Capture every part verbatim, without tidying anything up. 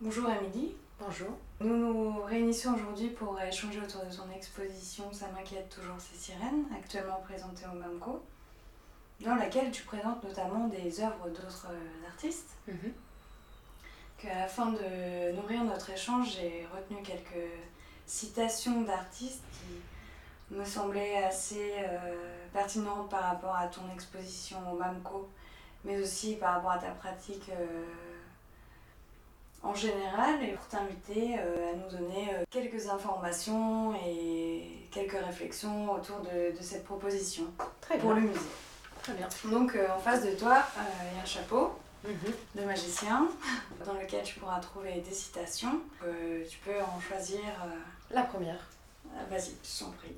Bonjour Émilie. Bonjour. Nous nous réunissons aujourd'hui pour échanger autour de ton exposition Ça m'inquiète toujours ces sirènes, actuellement présentée au MAMCO, dans laquelle tu présentes notamment des œuvres d'autres artistes. Mm-hmm. Que, afin de nourrir notre échange, j'ai retenu quelques citations d'artistes qui me semblaient assez euh, pertinentes par rapport à ton exposition au MAMCO, mais aussi par rapport à ta pratique euh, en général, et pour t'inviter euh, à nous donner euh, quelques informations et quelques réflexions autour de, de cette proposition. Très pour bien. le musée. Très bien. Donc euh, en face de toi, il euh, y a un chapeau Mm-hmm. de magicien dans lequel tu pourras trouver des citations. Euh, tu peux en choisir... Euh... La première. Euh, vas-y, je t'en prie.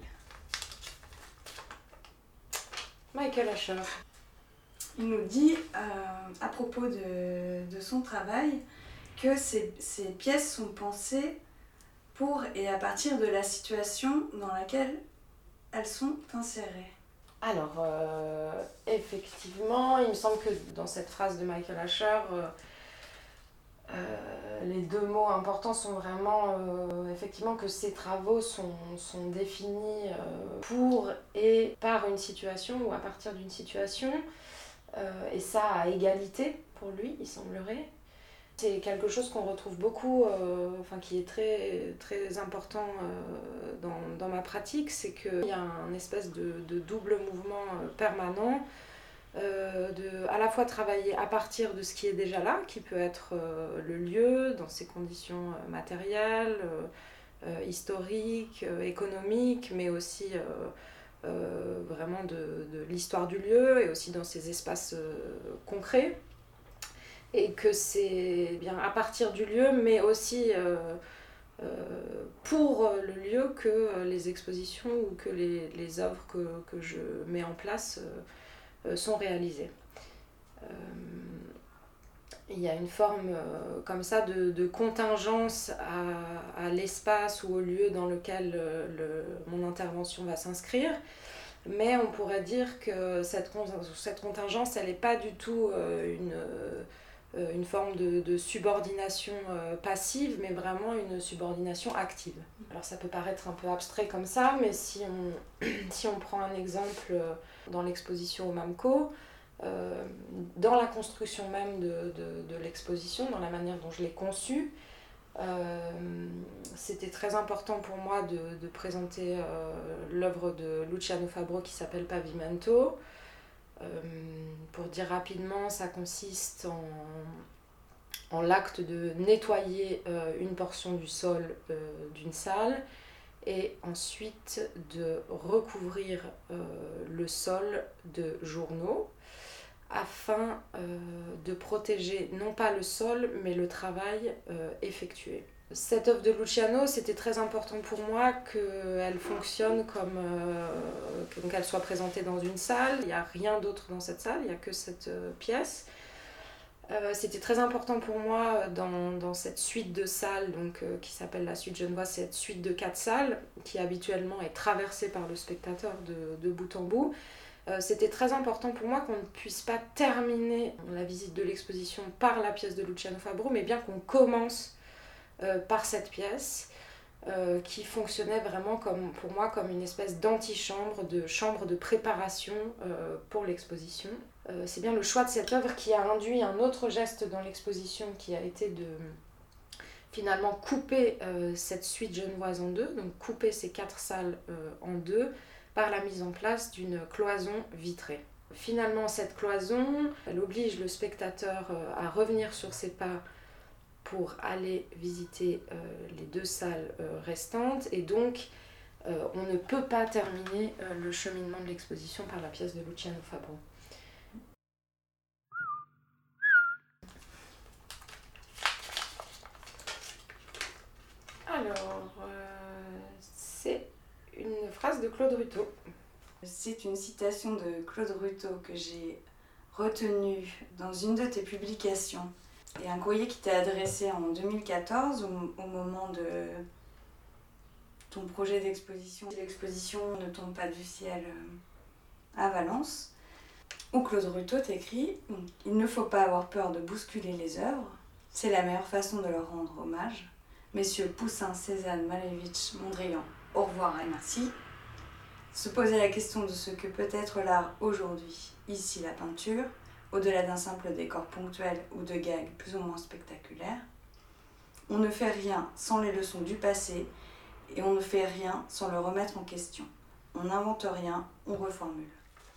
Michael Asher. Il nous dit, euh, à propos de, de son travail, que ces, ces pièces sont pensées pour et à partir de la situation dans laquelle elles sont insérées. Alors, euh, effectivement, il me semble que dans cette phrase de Michael Asher, euh, euh, les deux mots importants sont vraiment, euh, effectivement, que ces travaux sont, sont définis euh, pour et par une situation ou à partir d'une situation, euh, et ça à égalité pour lui, il semblerait. C'est quelque chose qu'on retrouve beaucoup, euh, enfin qui est très, très important euh, dans, dans ma pratique, c'est qu'il y a un espèce de, de double mouvement euh, permanent, euh, de à la fois travailler à partir de ce qui est déjà là, qui peut être euh, le lieu, dans ses conditions euh, matérielles, euh, euh, historiques, euh, économiques, mais aussi euh, euh, vraiment de, de l'histoire du lieu et aussi dans ses espaces euh, concrets. Et que c'est bien à partir du lieu, mais aussi euh, euh, pour le lieu que les expositions ou que les, les œuvres que, que je mets en place euh, sont réalisées. Euh, il y a une forme euh, comme ça de, de contingence à, à l'espace ou au lieu dans lequel le, le, mon intervention va s'inscrire. Mais on pourrait dire que cette, cette contingence, elle n'est pas du tout euh, une... Euh, une forme de, de subordination euh, passive, mais vraiment une subordination active. Alors ça peut paraître un peu abstrait comme ça, mais si on, si on prend un exemple dans l'exposition au MAMCO, euh, dans la construction même de, de, de l'exposition, dans la manière dont je l'ai conçue, euh, c'était très important pour moi de, de présenter euh, l'œuvre de Luciano Fabro qui s'appelle Pavimento. Euh, pour dire rapidement, ça consiste en, en l'acte de nettoyer euh, une portion du sol euh, d'une salle et ensuite de recouvrir euh, le sol de journaux afin euh, de protéger non pas le sol mais le travail euh, effectué. Cette œuvre de Luciano, c'était très important pour moi qu'elle fonctionne comme euh, qu'elle soit présentée dans une salle. Il n'y a rien d'autre dans cette salle, il n'y a que cette euh, pièce. Euh, c'était très important pour moi dans, dans cette suite de salles donc, euh, qui s'appelle la suite genevoise, cette suite de quatre salles qui habituellement est traversée par le spectateur de, de bout en bout. Euh, c'était très important pour moi qu'on ne puisse pas terminer la visite de l'exposition par la pièce de Luciano Fabro, mais bien qu'on commence Euh, par cette pièce euh, qui fonctionnait vraiment comme, pour moi comme une espèce d'antichambre, de chambre de préparation euh, pour l'exposition. Euh, c'est bien le choix de cette œuvre qui a induit un autre geste dans l'exposition qui a été de finalement couper euh, cette suite genevoise en deux, donc couper ces quatre salles euh, en deux par la mise en place d'une cloison vitrée. Finalement, cette cloison, elle oblige le spectateur euh, à revenir sur ses pas pour aller visiter euh, les deux salles euh, restantes et donc euh, on ne peut pas terminer euh, le cheminement de l'exposition par la pièce de Luciano Fabro. Alors, euh, c'est une phrase de Claude Ruteau. C'est une citation de Claude Ruteau que j'ai retenue dans une de tes publications. Et un courrier qui t'est adressé en deux mille quatorze, au, au moment de ton projet d'exposition. L'exposition ne tombe pas du ciel à Valence, où Claude Ruteau t'écrit « Il ne faut pas avoir peur de bousculer les œuvres, C'est la meilleure façon de leur rendre hommage. Messieurs Poussin, Cézanne, Malevich, Mondrian, au revoir et merci. Se poser la question de ce que peut être l'art aujourd'hui, ici la peinture, au-delà d'un simple décor ponctuel ou de gags plus ou moins spectaculaires. On ne fait rien sans les leçons du passé et on ne fait rien sans le remettre en question. On n'invente rien, on reformule.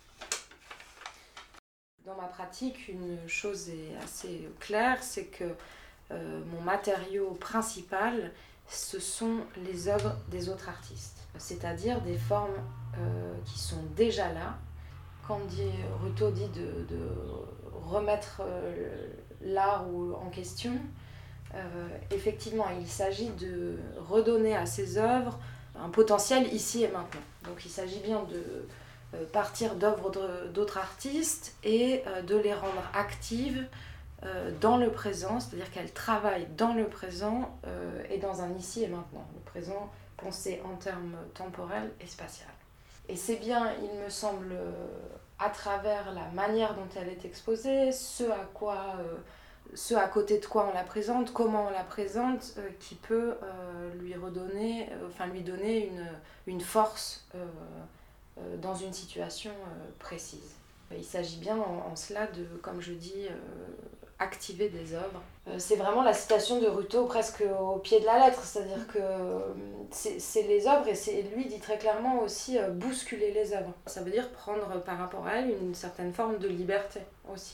Dans ma pratique, une chose est assez claire, c'est que euh, mon matériau principal, ce sont les œuvres des autres artistes. C'est-à-dire des formes euh, qui sont déjà là. Quand dit, Ruto dit de, de remettre euh, l'art en question, euh, effectivement, il s'agit de redonner à ces œuvres un potentiel ici et maintenant. Donc il s'agit bien de euh, partir d'œuvres d'autres artistes et euh, de les rendre actives euh, dans le présent, c'est-à-dire qu'elles travaillent dans le présent euh, et dans un ici et maintenant. Le présent pensé en termes temporels et spatial. Et c'est bien, il me semble, à travers la manière dont elle est exposée, ce à quoi, euh, ce à côté de quoi on la présente, comment on la présente, euh, qui peut euh, lui redonner, euh, enfin lui donner une, une force euh, euh, dans une situation euh, précise. Il s'agit bien en, en cela de, comme je dis, euh, activer des œuvres. Euh, c'est vraiment la citation de Ruto presque au pied de la lettre, c'est-à-dire que c'est, c'est les œuvres et c'est, lui dit très clairement aussi euh, bousculer les œuvres. Ça veut dire prendre par rapport à elle une certaine forme de liberté aussi.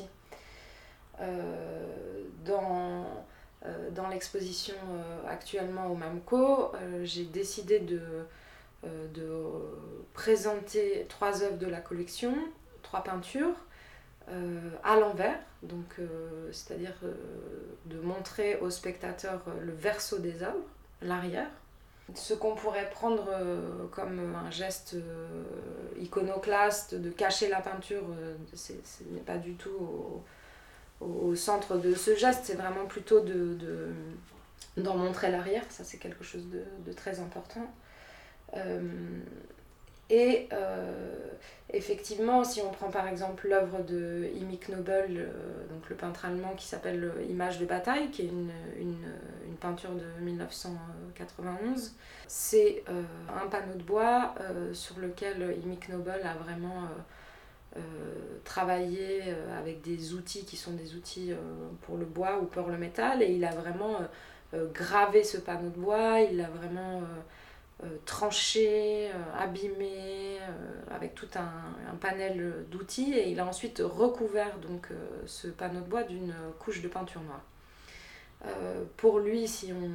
Euh, dans, euh, dans l'exposition euh, actuellement au MAMCO, euh, j'ai décidé de, euh, de présenter trois œuvres de la collection, trois peintures, Euh, à l'envers, donc euh, c'est-à-dire euh, de montrer au spectateur euh, le verso des œuvres, l'arrière. Ce qu'on pourrait prendre euh, comme un geste euh, iconoclaste de cacher la peinture, euh, c'est, ce n'est pas du tout au, au, au centre de ce geste, c'est vraiment plutôt de, de, d'en montrer l'arrière, ça c'est quelque chose de, de très important. Euh, Et euh, effectivement, si on prend par exemple l'œuvre de Imi Knobel, euh, donc le peintre allemand qui s'appelle Images de bataille, qui est une, une, une peinture de dix-neuf cent quatre-vingt-onze, c'est euh, un panneau de bois euh, sur lequel Imi Knobel a vraiment euh, euh, travaillé euh, avec des outils qui sont des outils euh, pour le bois ou pour le métal, et il a vraiment euh, gravé ce panneau de bois, il l'a vraiment... Euh, Euh, tranché, euh, abîmé, euh, avec tout un, un panel d'outils, et il a ensuite recouvert donc, euh, ce panneau de bois d'une couche de peinture noire. Euh, pour lui, si on,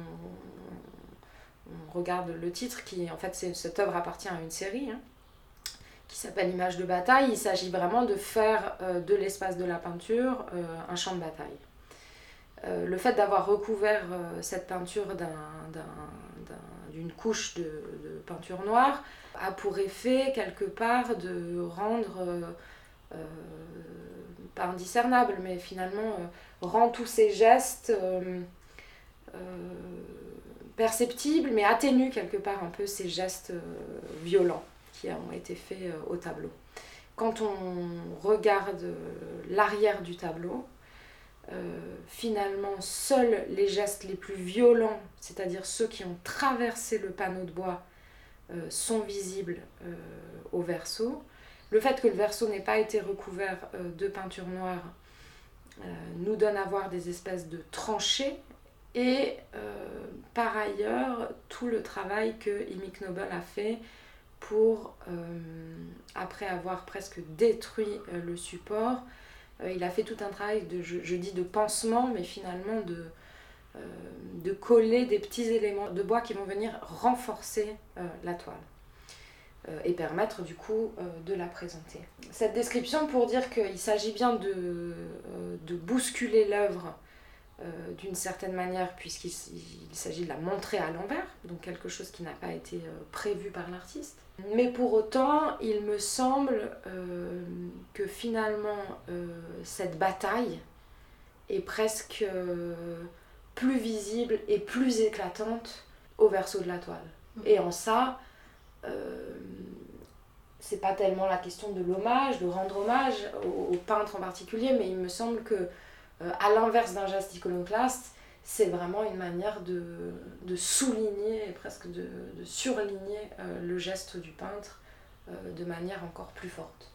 on regarde le titre, qui en fait c'est, cette œuvre appartient à une série hein, qui s'appelle Images de bataille, il s'agit vraiment de faire euh, de l'espace de la peinture euh, un champ de bataille. Euh, le fait d'avoir recouvert euh, cette peinture d'un, d'un, d'un d'une couche de, de peinture noire a pour effet quelque part de rendre, euh, euh, pas indiscernable, mais finalement euh, rend tous ces gestes euh, euh, perceptibles, mais atténue quelque part un peu ces gestes euh, violents qui ont été faits euh, au tableau. Quand on regarde l'arrière du tableau, Euh, finalement, seuls les gestes les plus violents, c'est-à-dire ceux qui ont traversé le panneau de bois, euh, sont visibles euh, au verso. Le fait que le verso n'ait pas été recouvert euh, de peinture noire euh, nous donne à voir des espèces de tranchées et euh, par ailleurs tout le travail que Imi Knobel a fait pour, euh, après avoir presque détruit euh, le support, il a fait tout un travail, de, je, je dis de pansement, mais finalement de, euh, de coller des petits éléments de bois qui vont venir renforcer euh, la toile euh, et permettre du coup euh, de la présenter. Cette description pour dire qu'il s'agit bien de, euh, de bousculer l'œuvre euh, d'une certaine manière, puisqu'il il s'agit de la montrer à l'envers, donc quelque chose qui n'a pas été euh, prévu par l'artiste. Mais pour autant, il me semble euh, que finalement, euh, cette bataille est presque euh, plus visible et plus éclatante au verso de la toile. Mmh. Et en ça, euh, c'est pas tellement la question de l'hommage, de rendre hommage au, au peintre en particulier, mais il me semble que, euh, à l'inverse d'un geste iconoclaste, c'est vraiment une manière de, de souligner et presque de, de surligner euh, le geste du peintre euh, de manière encore plus forte.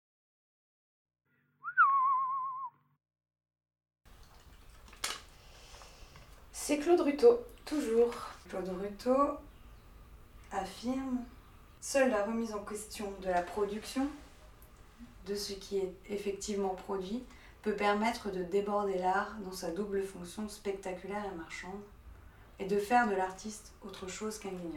C'est Claude Ruteau, toujours. Claude Ruteau affirme « Seule la remise en question de la production, de ce qui est effectivement produit, peut permettre de déborder l'art dans sa double fonction spectaculaire et marchande, et de faire de l'artiste autre chose qu'un guignol. »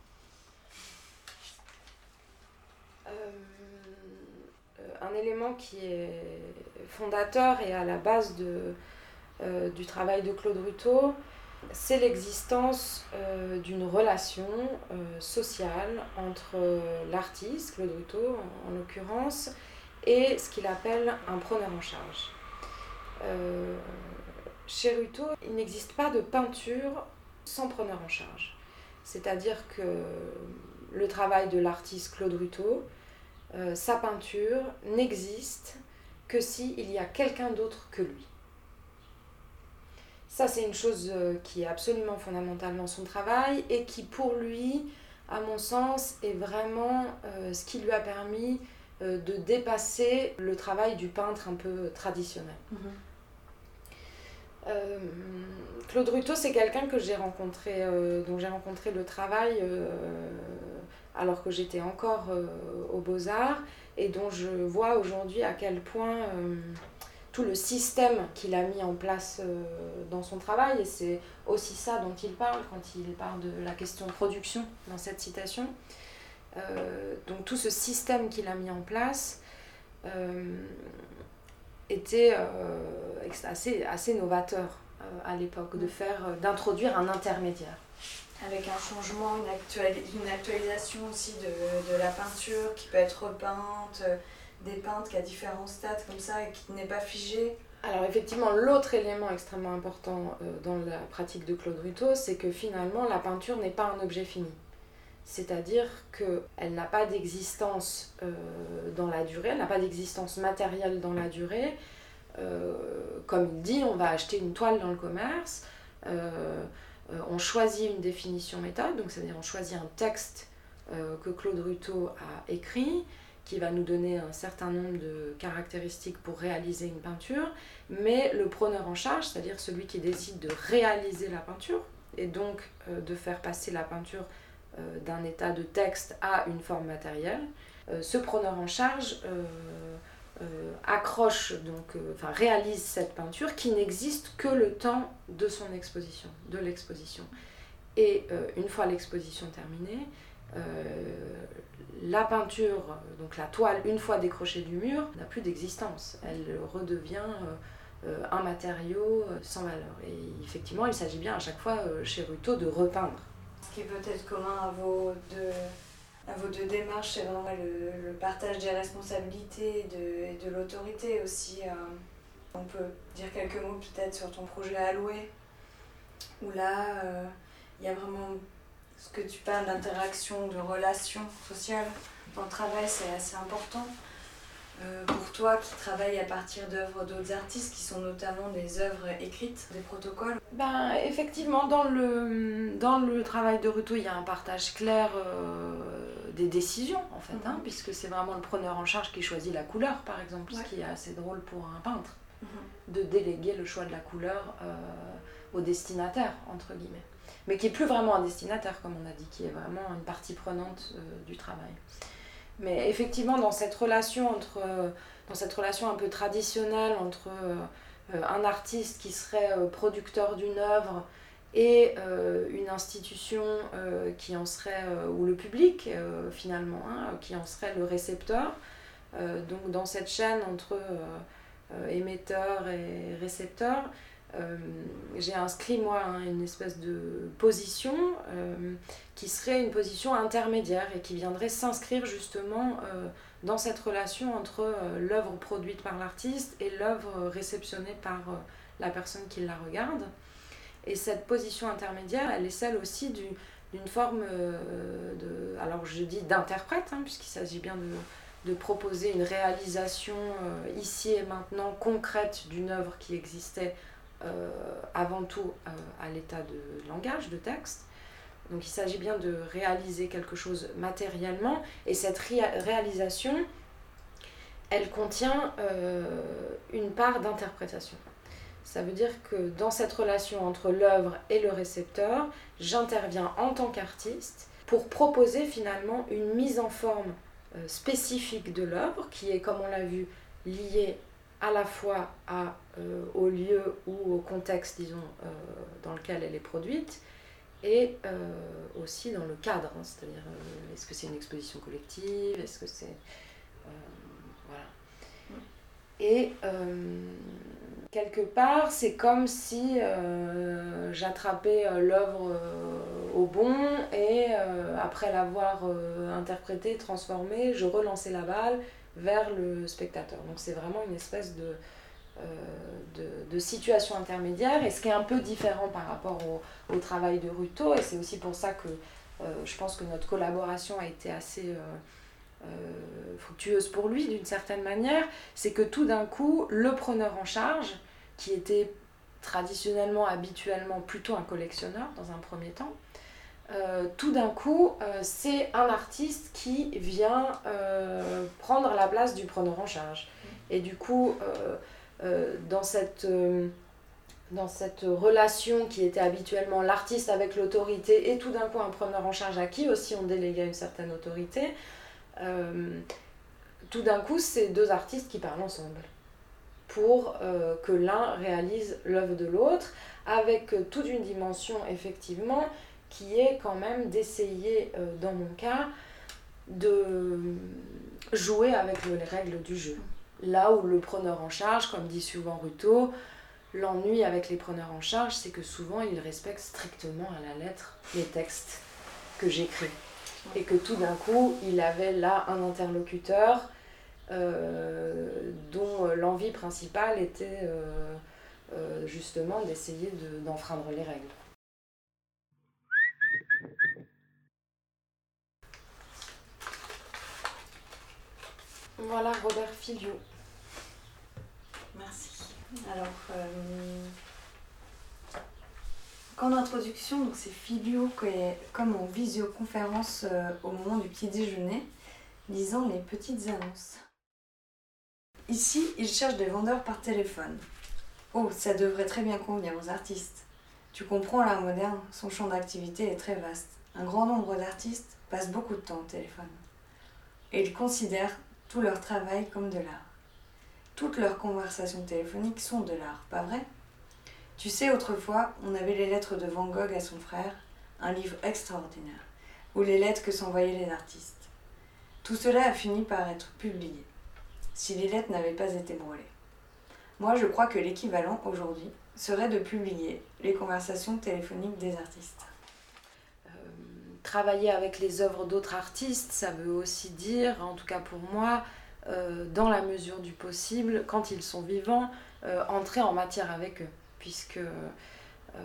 euh, Un élément qui est fondateur et à la base de, euh, du travail de Claude Ruteau, c'est l'existence euh, d'une relation euh, sociale entre euh, l'artiste, Claude Ruteau en, en l'occurrence, et ce qu'il appelle un preneur en charge. Euh, chez Ruteau, il n'existe pas de peinture sans preneur en charge. C'est-à-dire que le travail de l'artiste Claude Ruteau, euh, sa peinture, n'existe que s'il y a quelqu'un d'autre que lui. Ça, c'est une chose qui est absolument fondamentalement son travail et qui, pour lui, à mon sens, est vraiment euh, ce qui lui a permis euh, de dépasser le travail du peintre un peu traditionnel. Mmh. Euh, Claude Ruteau, c'est quelqu'un que j'ai rencontré, euh, dont j'ai rencontré le travail euh, alors que j'étais encore euh, aux Beaux-Arts et dont je vois aujourd'hui à quel point... Euh, tout le système qu'il a mis en place euh, dans son travail, et c'est aussi ça dont il parle quand il parle de la question de production dans cette citation. Euh, donc tout ce système qu'il a mis en place euh, était euh, assez, assez novateur euh, à l'époque, de faire, euh, d'introduire un intermédiaire. Avec un changement, une, actuali- une actualisation aussi de, de la peinture qui peut être repeinte, des peintres qui a différents stades comme ça et qui n'est pas figé. Alors effectivement, l'autre élément extrêmement important euh, dans la pratique de Claude Ruteau, c'est que finalement la peinture n'est pas un objet fini. C'est-à-dire qu'elle n'a pas d'existence euh, dans la durée, elle n'a pas d'existence matérielle dans la durée. Euh, comme il dit, on va acheter une toile dans le commerce, euh, euh, on choisit une définition méthode, donc c'est-à-dire on choisit un texte euh, que Claude Ruteau a écrit, qui va nous donner un certain nombre de caractéristiques pour réaliser une peinture, mais le preneur en charge, c'est-à-dire celui qui décide de réaliser la peinture, et donc euh, de faire passer la peinture euh, d'un état de texte à une forme matérielle, euh, ce preneur en charge euh, euh, accroche, donc, euh, enfin, réalise cette peinture qui n'existe que le temps de son exposition, de l'exposition. Et euh, une fois l'exposition terminée, euh, la peinture, donc la toile, une fois décrochée du mur, n'a plus d'existence. Elle redevient euh, euh, un matériau euh, sans valeur. Et effectivement, il s'agit bien à chaque fois euh, chez Ruteau de repeindre. Ce qui est peut-être commun à vos deux, à vos deux démarches, c'est vraiment le, le partage des responsabilités et de, et de l'autorité aussi. Euh, on peut dire quelques mots peut-être sur ton projet Alloué, où là, euh, il y a vraiment... Ce que tu parles d'interaction, de relations sociales dans le travail, c'est assez important. Euh, pour toi qui travailles à partir d'œuvres d'autres artistes, qui sont notamment des œuvres écrites, des protocoles. Ben, effectivement, dans le, dans le travail de Ruteau, il y a un partage clair euh, des décisions, en fait, mm-hmm. hein, puisque c'est vraiment le preneur en charge qui choisit la couleur, par exemple, ouais. Ce qui est assez drôle pour un peintre, mm-hmm. de déléguer le choix de la couleur euh, au destinataire, entre guillemets. Mais qui n'est plus vraiment un destinataire, comme on a dit, qui est vraiment une partie prenante euh, du travail. Mais effectivement, dans cette relation, entre, euh, dans cette relation un peu traditionnelle entre euh, un artiste qui serait euh, producteur d'une œuvre et euh, une institution euh, qui en serait, euh, ou le public euh, finalement, hein, qui en serait le récepteur, euh, donc dans cette chaîne entre euh, euh, émetteur et récepteur, Euh, j'ai inscrit moi hein, une espèce de position euh, qui serait une position intermédiaire et qui viendrait s'inscrire justement euh, dans cette relation entre euh, l'œuvre produite par l'artiste et l'œuvre réceptionnée par euh, la personne qui la regarde. Et cette position intermédiaire, elle est celle aussi du, d'une forme euh, de, alors je dis d'interprète, hein, puisqu'il s'agit bien de, de proposer une réalisation euh, ici et maintenant concrète d'une œuvre qui existait euh, avant tout euh, à l'état de langage, de texte. Donc il s'agit bien de réaliser quelque chose matériellement, et cette ré- réalisation, elle contient euh, une part d'interprétation. Ça veut dire que dans cette relation entre l'œuvre et le récepteur, j'interviens en tant qu'artiste pour proposer finalement une mise en forme euh, spécifique de l'œuvre, qui est, comme on l'a vu, liée à la fois à, euh, au lieu ou au contexte, disons, euh, dans lequel elle est produite, et euh, aussi dans le cadre, hein, c'est-à-dire euh, est-ce que c'est une exposition collective, est-ce que c'est... Euh, voilà. Et euh, quelque part, c'est comme si euh, j'attrapais euh, l'œuvre euh, au bond et euh, après l'avoir euh, interprétée, transformée, je relançais la balle vers le spectateur. Donc c'est vraiment une espèce de... Euh, de, de situation intermédiaire, et ce qui est un peu différent par rapport au, au travail de Ruto, et c'est aussi pour ça que euh, je pense que notre collaboration a été assez euh, euh, fructueuse pour lui d'une certaine manière, c'est que tout d'un coup le preneur en charge, qui était traditionnellement, habituellement plutôt un collectionneur dans un premier temps, euh, tout d'un coup euh, c'est un artiste qui vient euh, prendre la place du preneur en charge, et du coup euh, Euh, dans, cette, euh, dans cette relation qui était habituellement l'artiste avec l'autorité et tout d'un coup un preneur en charge à qui aussi on déléguait une certaine autorité, euh, tout d'un coup c'est deux artistes qui parlent ensemble pour euh, que l'un réalise l'œuvre de l'autre, avec toute une dimension effectivement qui est quand même d'essayer, euh, dans mon cas, de jouer avec les règles du jeu. Là où le preneur en charge, comme dit souvent Ruto, l'ennui avec les preneurs en charge, c'est que souvent ils respectent strictement à la lettre les textes que j'écris. Et que tout d'un coup, il avait là un interlocuteur euh, dont l'envie principale était euh, euh, justement d'essayer de, d'enfreindre les règles. Voilà Robert Filliou. Merci. Alors, euh, qu'en introduction, donc c'est Filliou qui est comme en visioconférence euh, au moment du petit déjeuner, lisant les petites annonces. Ici, il cherche des vendeurs par téléphone. Oh, ça devrait très bien convenir aux artistes. Tu comprends, l'art moderne, son champ d'activité est très vaste. Un grand nombre d'artistes passent beaucoup de temps au téléphone. Et ils considèrent tout leur travail comme de l'art. Toutes leurs conversations téléphoniques sont de l'art, pas vrai ? Tu sais, autrefois, on avait les lettres de Van Gogh à son frère, un livre extraordinaire, ou les lettres que s'envoyaient les artistes. Tout cela a fini par être publié, si les lettres n'avaient pas été brûlées. Moi, je crois que l'équivalent, aujourd'hui, serait de publier les conversations téléphoniques des artistes. Euh, travailler avec les œuvres d'autres artistes, ça veut aussi dire, en tout cas pour moi, euh, dans la mesure du possible, quand ils sont vivants, euh, entrer en matière avec eux, puisque euh,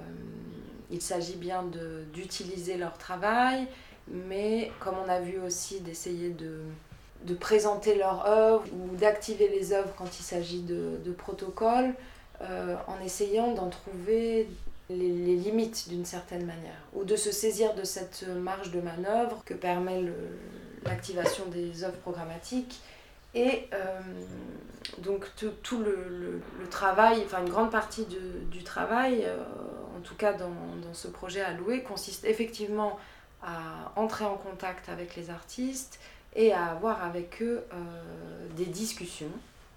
il s'agit bien de, d'utiliser leur travail, mais comme on a vu aussi d'essayer de, de présenter leur œuvre ou d'activer les œuvres quand il s'agit de, de protocoles, euh, en essayant d'en trouver les, les limites d'une certaine manière, ou de se saisir de cette marge de manœuvre que permet le, l'activation des œuvres programmatiques. Et euh, donc tout, tout le, le, le travail, enfin une grande partie de, du travail, euh, en tout cas dans, dans ce projet Alloué, consiste effectivement à entrer en contact avec les artistes et à avoir avec eux euh, des discussions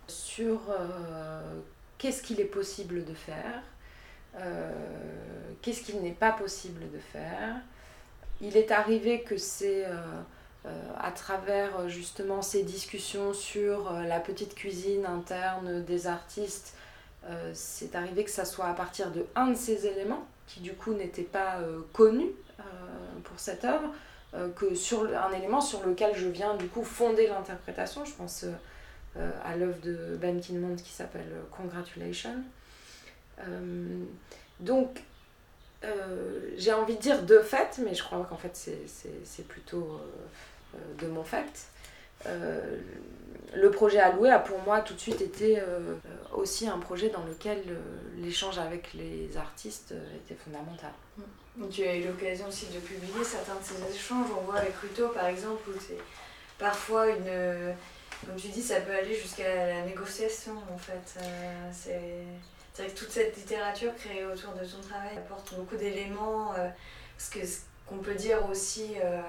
sur euh, qu'est-ce qu'il est possible de faire, euh, qu'est-ce qu'il n'est pas possible de faire. Il est arrivé que c'est... Euh, Euh, à travers justement ces discussions sur euh, la petite cuisine interne des artistes, euh, c'est arrivé que ça soit à partir de un de ces éléments qui du coup n'était pas euh, connu euh, pour cette œuvre, euh, que sur le, un élément sur lequel je viens du coup fonder l'interprétation. Je pense euh, à l'œuvre de Ben Kinmont qui s'appelle Congratulations. Euh, donc euh, j'ai envie de dire de fait, mais je crois qu'en fait c'est, c'est, c'est plutôt euh, de mon fait, euh, le projet Alloué a pour moi tout de suite été euh, aussi un projet dans lequel euh, l'échange avec les artistes euh, était fondamental. Tu as eu l'occasion aussi de publier certains de ces échanges. On voit avec Ruto par exemple où c'est parfois une... Comme tu dis, ça peut aller jusqu'à la négociation en fait. Euh, c'est... c'est vrai que toute cette littérature créée autour de ton travail apporte beaucoup d'éléments. Euh, parce que ce qu'on peut dire aussi euh,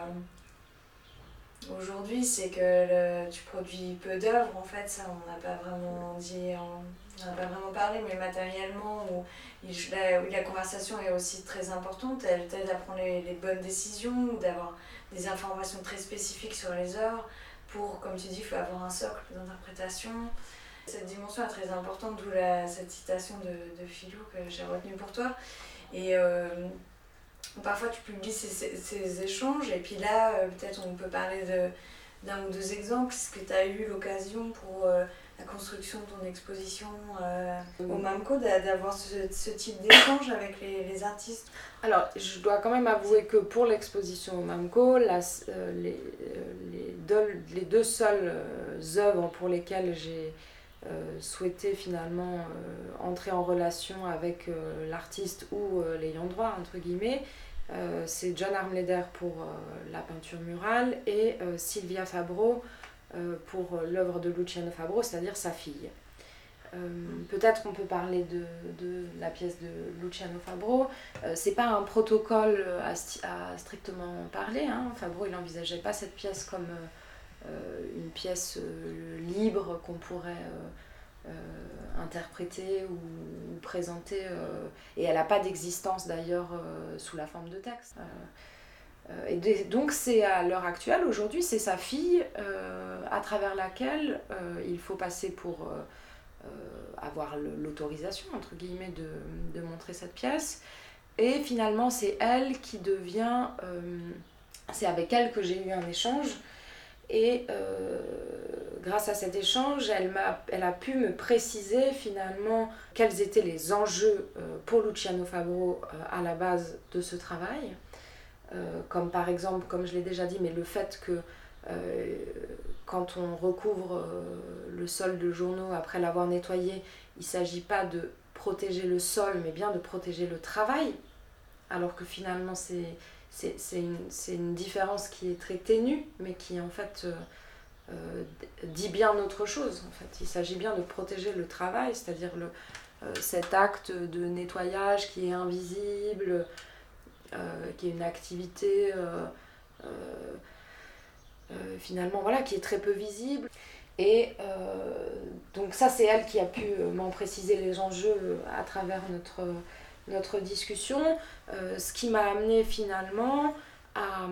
aujourd'hui, c'est que le, tu produis peu d'œuvres en fait. Ça, on n'a pas vraiment dit, en, on n'a pas vraiment parlé, mais matériellement, où, il, la, où la conversation est aussi très importante. Elle t'aide à prendre les, les bonnes décisions, ou d'avoir des informations très spécifiques sur les œuvres. Pour, comme tu dis, il faut avoir un socle d'interprétation. Cette dimension est très importante, d'où la, cette citation de, de Philou que j'ai retenue pour toi. Et euh, parfois tu publies ces, ces, ces échanges, et puis là, euh, peut-être on peut parler de, d'un ou deux exemples. Est-ce que tu as eu l'occasion pour euh, la construction de ton exposition euh, au MAMCO d'avoir ce, ce type d'échange avec les, les artistes? Alors, je dois quand même avouer que pour l'exposition au MAMCO, la, euh, les, les, deux, les deux seules euh, œuvres pour lesquelles j'ai euh, souhaité finalement euh, entrer en relation avec euh, l'artiste ou euh, l'ayant droit, entre guillemets, euh, c'est John Armleder pour euh, la peinture murale et euh, Silvia Fabro euh, pour l'œuvre de Luciano Fabro, c'est-à-dire sa fille. Euh, peut-être on peut parler de, de la pièce de Luciano Fabro. Euh, c'est pas un protocole à, à strictement parler, hein. Fabro il n'envisageait pas cette pièce comme euh, une pièce euh, libre qu'on pourrait euh, euh, interpréter ou, ou présenter, euh, et elle n'a pas d'existence d'ailleurs euh, sous la forme de texte. Euh, Et de, donc c'est à l'heure actuelle, aujourd'hui, c'est sa fille euh, à travers laquelle euh, il faut passer pour euh, euh, avoir le, l'autorisation, entre guillemets, de, de montrer cette pièce. Et finalement, c'est elle qui devient... Euh, c'est avec elle que j'ai eu un échange. Et euh, grâce à cet échange, elle, m'a, elle a pu me préciser finalement quels étaient les enjeux euh, pour Luciano Fabro euh, à la base de ce travail. Euh, comme par exemple, comme je l'ai déjà dit, mais le fait que euh, quand on recouvre euh, le sol de journaux après l'avoir nettoyé, il ne s'agit pas de protéger le sol, mais bien de protéger le travail, alors que finalement c'est, c'est, c'est, une, c'est une différence qui est très ténue, mais qui en fait euh, euh, dit bien autre chose. En fait. Il s'agit bien de protéger le travail, c'est-à-dire le, euh, cet acte de nettoyage qui est invisible, Euh, qui est une activité euh, euh, euh, finalement voilà, qui est très peu visible. Et euh, donc ça c'est elle qui a pu m'en préciser les enjeux à travers notre, notre discussion, euh, ce qui m'a amené finalement à,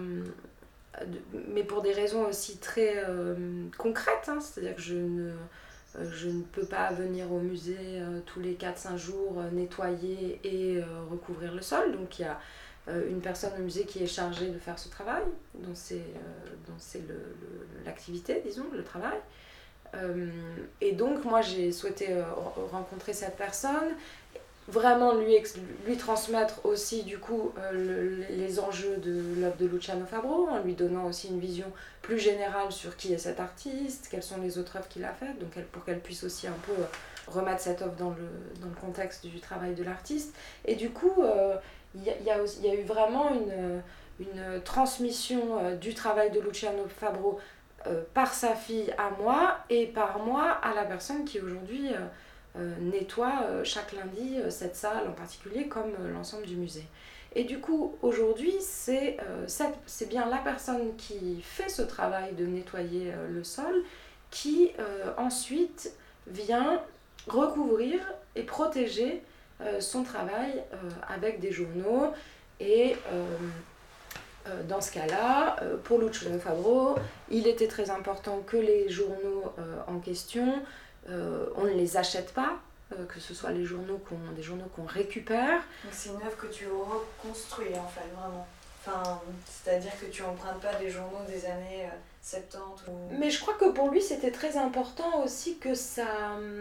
mais pour des raisons aussi très euh, concrètes, hein, c'est-à-dire que je ne Je ne peux pas venir au musée euh, tous les quatre cinq jours euh, nettoyer et euh, recouvrir le sol. Donc il y a euh, une personne au musée qui est chargée de faire ce travail, dont c'est, euh, dont c'est le, le, l'activité, disons, le travail. Euh, et donc moi j'ai souhaité euh, rencontrer cette personne, vraiment lui, lui transmettre aussi du coup euh, le, les enjeux de l'œuvre de Luciano Fabro, en lui donnant aussi une vision plus générale sur qui est cet artiste, quelles sont les autres œuvres qu'il a faites, donc elle, pour qu'elle puisse aussi un peu remettre cette œuvre dans le, dans le contexte du travail de l'artiste. Et du coup, euh, il y a, y a aussi, y a eu vraiment une, une transmission euh, du travail de Luciano Fabro euh, par sa fille à moi, et par moi à la personne qui aujourd'hui euh, euh, nettoie euh, chaque lundi euh, cette salle en particulier, comme euh, l'ensemble du musée. Et du coup, aujourd'hui, c'est, euh, cette, c'est bien la personne qui fait ce travail de nettoyer euh, le sol qui euh, ensuite vient recouvrir et protéger euh, son travail euh, avec des journaux. Et euh, euh, dans ce cas-là, euh, pour Luciano Fabro, il était très important que les journaux euh, en question, euh, on ne les achète pas, Euh, que ce soit les journaux qu'on, des journaux qu'on récupère. Donc c'est une œuvre que tu reconstruis en fait, vraiment. Enfin, c'est-à-dire que tu empruntes pas des journaux des années euh, soixante-dix ou... Mais je crois que pour lui c'était très important aussi que ça,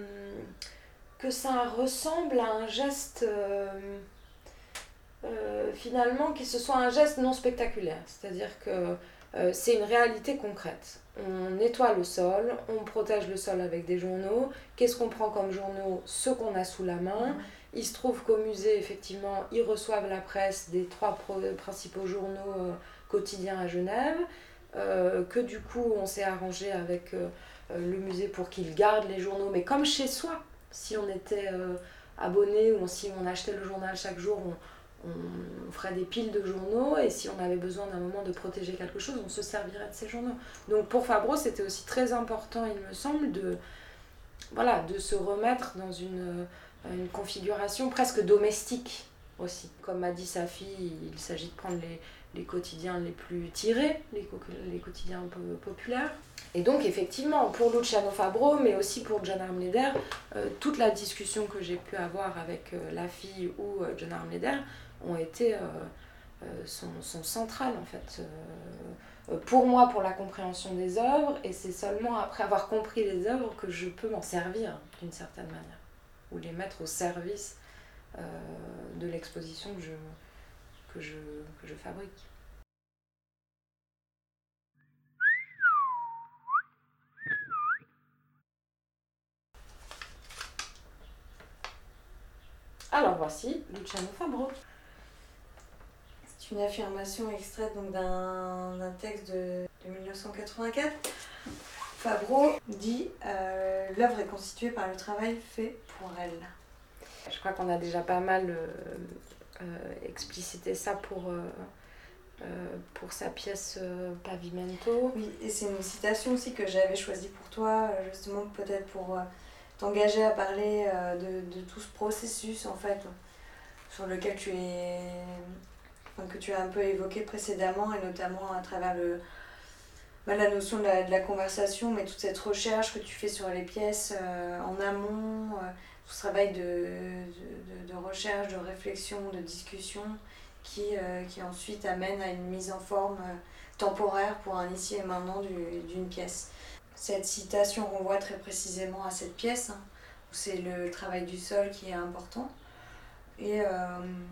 que ça ressemble à un geste, euh, euh, finalement, que ce soit un geste non spectaculaire. C'est-à-dire que euh, c'est une réalité concrète. On nettoie le sol, on protège le sol avec des journaux. Qu'est-ce qu'on prend comme journaux? Ceux qu'on a sous la main. Il se trouve qu'au musée, effectivement, ils reçoivent la presse des trois pro- principaux journaux euh, quotidiens à Genève, euh, que du coup, on s'est arrangé avec euh, le musée pour qu'ils gardent les journaux, mais comme chez soi. Si on était euh, abonné ou si on achetait le journal chaque jour, on, on ferait des piles de journaux, et si on avait besoin d'un moment de protéger quelque chose, on se servirait de ces journaux. Donc pour Fabro, c'était aussi très important, il me semble, de, voilà, de se remettre dans une... une configuration presque domestique aussi. Comme m'a dit sa fille, il s'agit de prendre les, les quotidiens les plus tirés, les, co- les quotidiens un peu populaires. Et donc effectivement, pour Luciano Fabro, mais aussi pour John Armleder, euh, toute la discussion que j'ai pu avoir avec euh, la fille ou euh, John Armleder ont été, euh, euh, sont, sont centrales en fait. Euh, pour moi, pour la compréhension des œuvres, et c'est seulement après avoir compris les œuvres que je peux m'en servir d'une certaine manière, ou les mettre au service euh, de l'exposition que je, que, je, que je fabrique. Alors voici Luciano Fabro. C'est une affirmation extraite donc d'un, d'un texte de, de mille neuf cent quatre-vingt-quatre. Fabro dit euh, « L'œuvre est constituée par le travail fait pour elle ». Je crois qu'on a déjà pas mal euh, euh, explicité ça pour, euh, euh, pour sa pièce euh, Pavimento. Oui, et c'est une citation aussi que j'avais choisie pour toi, justement peut-être pour euh, t'engager à parler euh, de, de tout ce processus en fait, sur lequel tu es, enfin, que tu as un peu évoqué précédemment, et notamment à travers le, bah, la notion de la, de la conversation, mais toute cette recherche que tu fais sur les pièces euh, en amont, euh, tout ce travail de, de, de, de recherche, de réflexion, de discussion, qui, euh, qui ensuite amène à une mise en forme euh, temporaire pour un ici et maintenant du, d'une pièce. Cette citation renvoie très précisément à cette pièce, hein, où c'est le travail du sol qui est important, et, euh,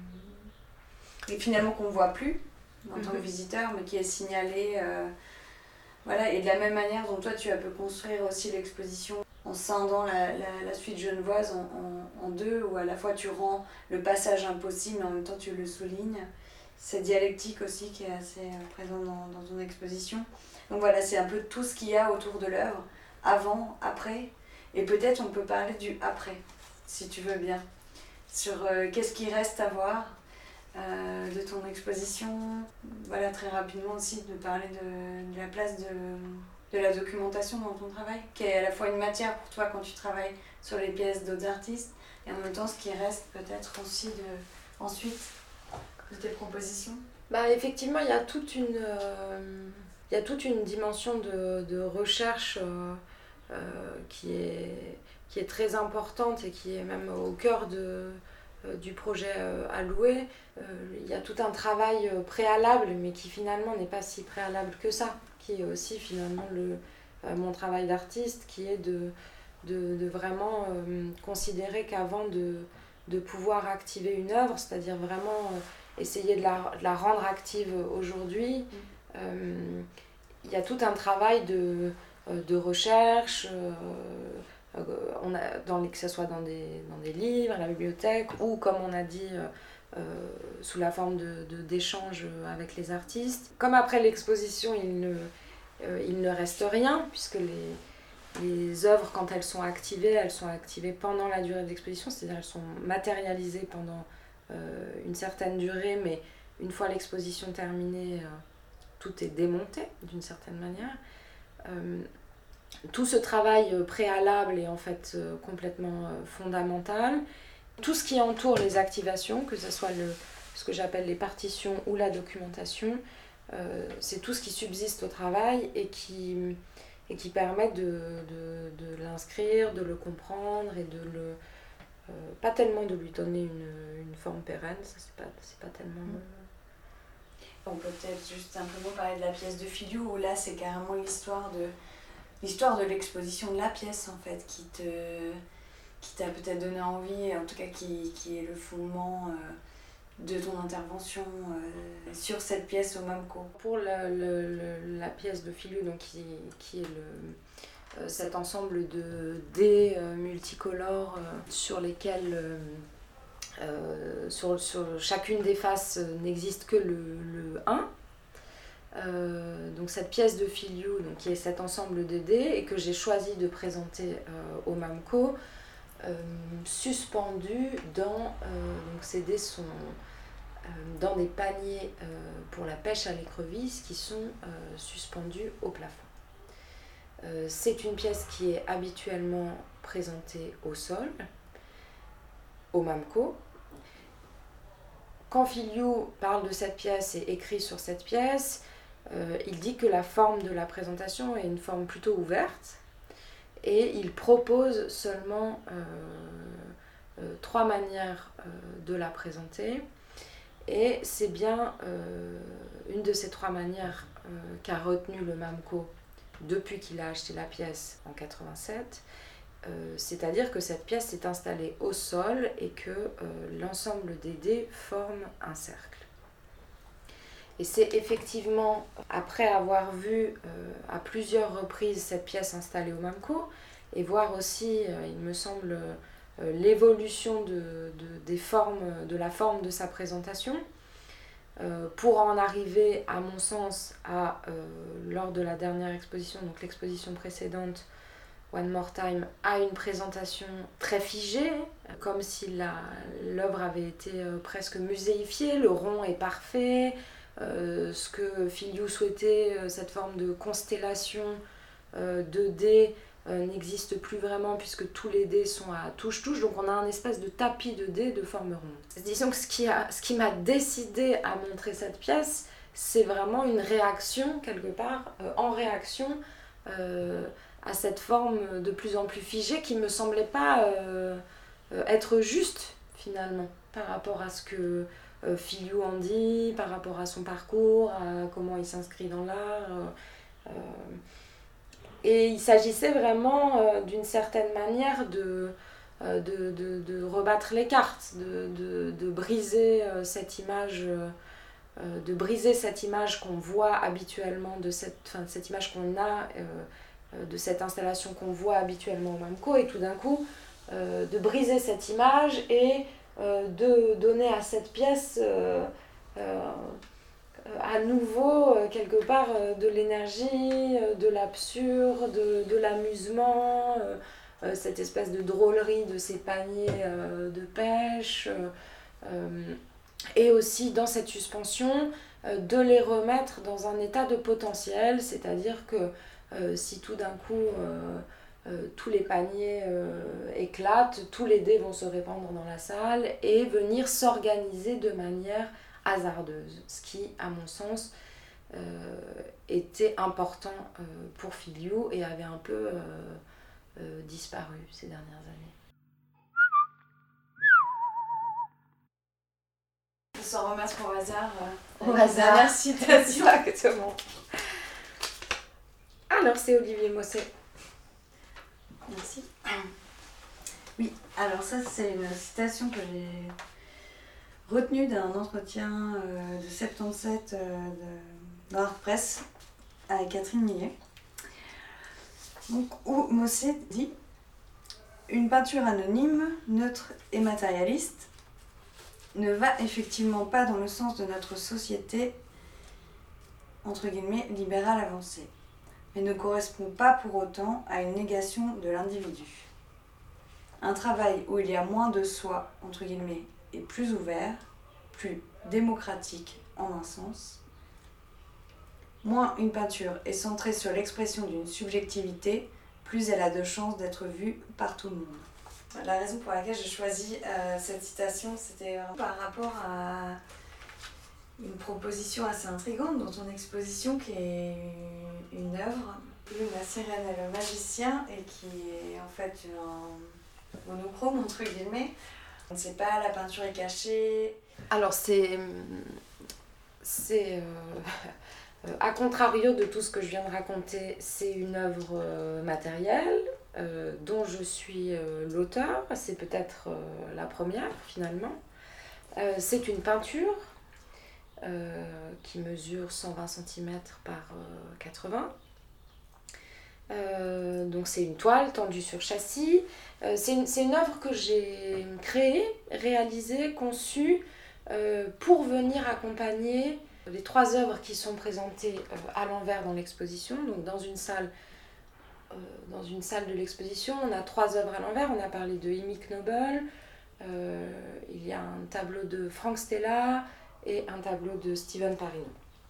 et finalement qu'on ne voit plus en tant que visiteur, mais qui est signalé. Euh, voilà, et de la même manière dont toi tu as pu construire aussi l'exposition en scindant la, la, la suite genevoise en, en, en deux, où à la fois tu rends le passage impossible, mais en même temps tu le soulignes. Cette dialectique aussi qui est assez présente dans, dans ton exposition. Donc voilà, c'est un peu tout ce qu'il y a autour de l'œuvre, avant, après, et peut-être on peut parler du après, si tu veux bien, sur euh, qu'est-ce qui reste à voir euh, de ton exposition. Voilà, très rapidement aussi de parler de, de la place de, de la documentation dans ton travail, qui est à la fois une matière pour toi quand tu travailles sur les pièces d'autres artistes, et en même temps ce qui reste peut-être aussi de, ensuite de tes propositions. Bah, effectivement, il y a toute une, euh, il y a toute une dimension de, de recherche euh, euh, qui, est, qui est très importante et qui est même au cœur de, euh, du projet euh, Alloué. Euh, il y a tout un travail préalable, mais qui finalement n'est pas si préalable que ça, qui est aussi finalement le, euh, mon travail d'artiste, qui est de, de, de vraiment euh, considérer qu'avant de, de pouvoir activer une œuvre, c'est-à-dire vraiment... Euh, essayer de la, de la rendre active aujourd'hui. Il euh, y a tout un travail de, de recherche, euh, on a, dans les, que ce soit dans des, dans des livres, à la bibliothèque, ou comme on a dit, euh, sous la forme de, de, d'échanges avec les artistes. Comme après l'exposition, il ne, euh, il ne reste rien, puisque les, les œuvres, quand elles sont activées, elles sont activées pendant la durée de l'exposition, c'est-à-dire elles sont matérialisées pendant Euh, une certaine durée, mais une fois l'exposition terminée, euh, tout est démonté d'une certaine manière. Euh, tout ce travail préalable est en fait euh, complètement euh, fondamental. Tout ce qui entoure les activations, que ce soit le, ce que j'appelle les partitions ou la documentation, euh, c'est tout ce qui subsiste au travail et qui, et qui permet de, de, de l'inscrire, de le comprendre et de le... Euh, pas tellement de lui donner une, une forme pérenne, ça c'est pas, c'est pas tellement... On peut peut-être juste simplement parler de la pièce de Filiou, où là c'est carrément l'histoire de, l'histoire de l'exposition de la pièce en fait, qui, te, qui t'a peut-être donné envie, en tout cas qui, qui est le fondement euh, de ton intervention. Euh, sur cette pièce au Mamco. Pour le, le, le, la pièce de Filiou, donc qui, qui est le, euh, cet ensemble de dés euh, multicolores euh, sur lesquels euh, euh, sur, sur chacune des faces euh, n'existe que le, le un. Euh, donc cette pièce de Filiou, donc qui est cet ensemble de dés et que j'ai choisi de présenter euh, au Mamco, euh, suspendu dans euh, donc ces dés sont euh, dans des paniers euh, pour la pêche à l'écrevisse qui sont euh, suspendus au plafond. Euh, c'est une pièce qui est habituellement présentée au sol, au Mamco. Quand Filiou parle de cette pièce et écrit sur cette pièce, euh, il dit que la forme de la présentation est une forme plutôt ouverte et il propose seulement euh, euh, trois manières euh, de la présenter. Et c'est bien euh, une de ces trois manières euh, qu'a retenu le Mamco depuis qu'il a acheté la pièce en quatre-vingt-sept. Euh, c'est-à-dire que cette pièce est installée au sol et que euh, l'ensemble des dés forme un cercle. Et c'est effectivement, après avoir vu euh, à plusieurs reprises cette pièce installée au Mamco, et voir aussi, euh, il me semble, euh, l'évolution de, de, des formes, de la forme de sa présentation, euh, pour en arriver, à mon sens, à, euh, lors de la dernière exposition, donc l'exposition précédente, One More Time, à une présentation très figée, comme si la, l'œuvre avait été euh, presque muséifiée, le rond est parfait, euh, ce que Filiou souhaitait, euh, cette forme de constellation euh, de dés, euh, n'existe plus vraiment puisque tous les dés sont à touche-touche, donc on a un espèce de tapis de dés de forme ronde. Disons que ce qui, a, ce qui m'a décidé à montrer cette pièce, c'est vraiment une réaction, quelque part, euh, en réaction euh, à cette forme de plus en plus figée qui me semblait pas euh, être juste, finalement, par rapport à ce que euh, Filiou en dit, par rapport à son parcours, à comment il s'inscrit dans l'art. Euh, et il s'agissait vraiment, euh, d'une certaine manière, de, euh, de, de, de rebattre les cartes, de, de, de briser euh, cette image, euh, de briser cette image qu'on voit habituellement, de cette, enfin, cette image qu'on a, euh, de cette installation qu'on voit habituellement au Mamco, et tout d'un coup, euh, de briser cette image et euh, de donner à cette pièce euh, euh, à nouveau, euh, quelque part, euh, de l'énergie, euh, de l'absurde, de, de l'amusement, euh, euh, cette espèce de drôlerie de ces paniers euh, de pêche, euh, euh, et aussi dans cette suspension, euh, de les remettre dans un état de potentiel, c'est-à-dire que euh, si tout d'un coup euh, euh, tous les paniers euh, éclatent, tous les dés vont se répandre dans la salle et venir s'organiser de manière hasardeuse, ce qui, à mon sens, euh, était important euh, pour Filiou et avait un peu euh, euh, disparu ces dernières années. Sans remettre au hasard, euh, au hasard. La citation. Exactement. Alors, c'est Olivier Mosset. Merci. Oui, alors ça, c'est une citation que j'ai retenue d'un entretien euh, de soixante-dix-sept euh, de, dans Art Press avec Catherine Millet. Donc, où Mosset dit « Une peinture anonyme, neutre et matérialiste ne va effectivement pas dans le sens de notre société, entre guillemets, libérale avancée, mais ne correspond pas pour autant à une négation de l'individu. Un travail où il y a moins de soi, entre guillemets, est plus ouvert, plus démocratique en un sens. Moins une peinture est centrée sur l'expression d'une subjectivité, plus elle a de chances d'être vue par tout le monde. » La raison pour laquelle j'ai choisi euh, cette citation, c'était par rapport à une proposition assez intrigante dans ton exposition qui est une œuvre, La sirène et le magicien, et qui est en fait un monochrome entre guillemets. On ne sait pas, la peinture est cachée. Alors c'est, c'est euh, à contrario de tout ce que je viens de raconter, c'est une œuvre euh, matérielle euh, dont je suis euh, l'auteur. C'est peut-être euh, la première finalement. Euh, c'est une peinture euh, qui mesure cent vingt centimètres par euh, quatre-vingts. Euh, donc c'est une toile tendue sur châssis. Euh, c'est, une, c'est une œuvre que j'ai créée, réalisée, conçue euh, pour venir accompagner les trois œuvres qui sont présentées euh, à l'envers dans l'exposition. Donc dans une salle, euh, dans une salle de l'exposition, on a trois œuvres à l'envers. On a parlé de Amy Knoebel, euh, il y a un tableau de Frank Stella et un tableau de Steven Parino.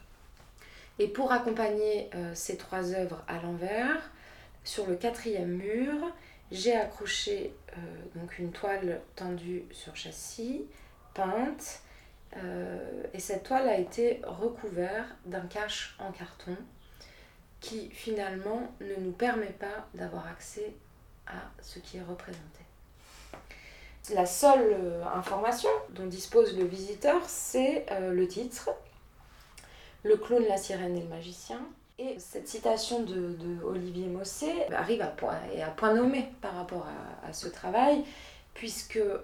Et pour accompagner euh, ces trois œuvres à l'envers, sur le quatrième mur, j'ai accroché euh, donc une toile tendue sur châssis, peinte, euh, et cette toile a été recouverte d'un cache en carton qui finalement ne nous permet pas d'avoir accès à ce qui est représenté. La seule euh, information dont dispose le visiteur, c'est euh, le titre, Le clown, la sirène et le magicien. Et cette citation de, de Olivier Mosset arrive à point, et à point nommé par rapport à, à ce travail, puisque euh,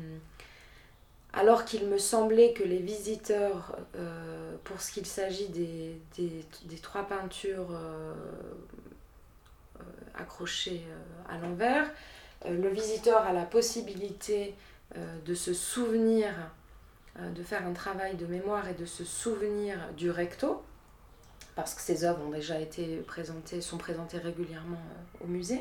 alors qu'il me semblait que les visiteurs, euh, pour ce qu'il s'agit des, des, des trois peintures euh, euh, accrochées euh, à l'envers, euh, le visiteur a la possibilité euh, de se souvenir, euh, de faire un travail de mémoire et de se souvenir du recto, parce que ces œuvres ont déjà été présentées, sont présentées régulièrement euh, au musée.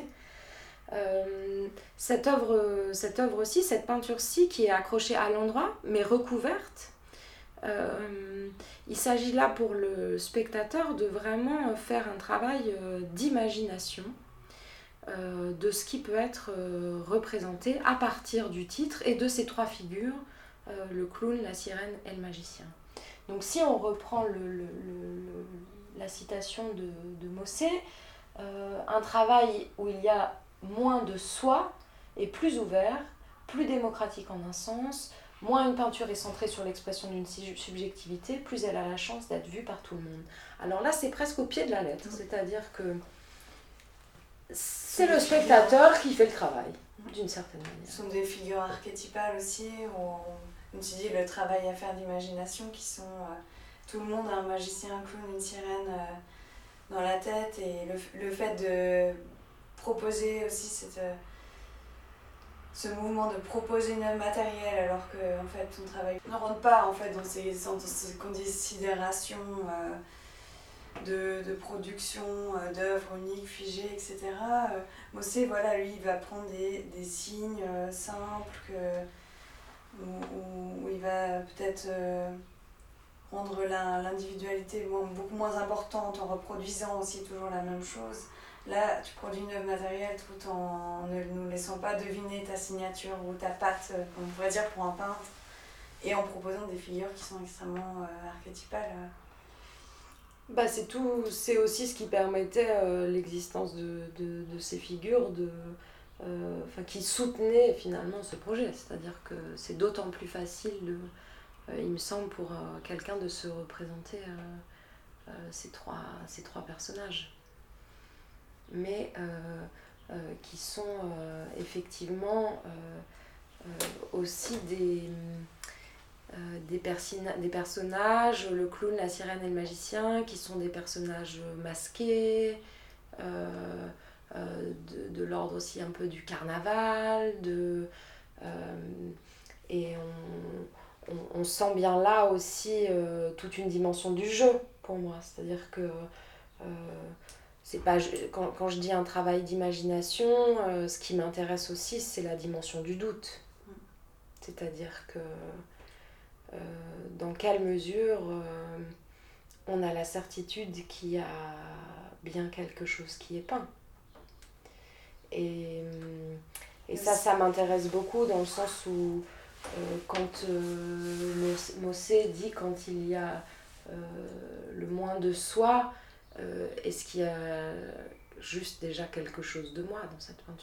Euh, cette œuvre, cette œuvre-ci, cette peinture-ci, qui est accrochée à l'endroit, mais recouverte, euh, il s'agit là pour le spectateur de vraiment faire un travail euh, d'imagination euh, de ce qui peut être euh, représenté à partir du titre et de ces trois figures, euh, le clown, la sirène et le magicien. Donc si on reprend le, le, le, la citation de, de Mosset, euh, un travail où il y a moins de soi est plus ouvert, plus démocratique en un sens, moins une peinture est centrée sur l'expression d'une subjectivité, plus elle a la chance d'être vue par tout le monde. Alors là, c'est presque au pied de la lettre, c'est-à-dire que c'est le spectateur qui fait le travail, d'une certaine manière. Ce sont des figures archétypales aussi, où, comme tu dis, le travail à faire d'imagination, qui sont... Euh, tout le monde a un magicien, un clown, une sirène euh, dans la tête, et le, le fait de proposer aussi cette, euh, ce mouvement de proposer une œuvre matérielle alors que en fait, ton travail ne rentre pas en fait, dans, ces, dans ces considérations euh, de, de production euh, d'œuvres uniques, figées, et cetera. Euh, Mosset, voilà, lui, il va prendre des, des signes euh, simples que, où, où il va peut-être euh, rendre la, l'individualité beaucoup moins importante en reproduisant aussi toujours la même chose. Là, tu produis une œuvre matérielle tout en ne nous laissant pas deviner ta signature ou ta patte, on pourrait dire pour un peintre, et en proposant des figures qui sont extrêmement euh, archétypales. Bah, c'est, tout, c'est aussi ce qui permettait euh, l'existence de, de, de ces figures, de, euh, qui soutenaient finalement ce projet. C'est-à-dire que c'est d'autant plus facile, de, euh, il me semble, pour euh, quelqu'un de se représenter euh, euh, ces, trois, ces trois personnages. Mais euh, euh, qui sont euh, effectivement euh, euh, aussi des, euh, des, persina- des personnages, le clown, la sirène et le magicien, qui sont des personnages masqués, euh, euh, de, de l'ordre aussi un peu du carnaval, de, euh, et on, on, on sent bien là aussi euh, toute une dimension du jeu pour moi, c'est-à-dire que euh, c'est pas, quand, quand je dis un travail d'imagination, euh, ce qui m'intéresse aussi, c'est la dimension du doute. C'est-à-dire que euh, dans quelle mesure euh, on a la certitude qu'il y a bien quelque chose qui est peint. Et, et ça, ça m'intéresse beaucoup dans le sens où euh, quand euh, Mosset dit quand il y a euh, le moins de soi, Euh, est-ce qu'il y a juste déjà quelque chose de moi dans cette peinture ?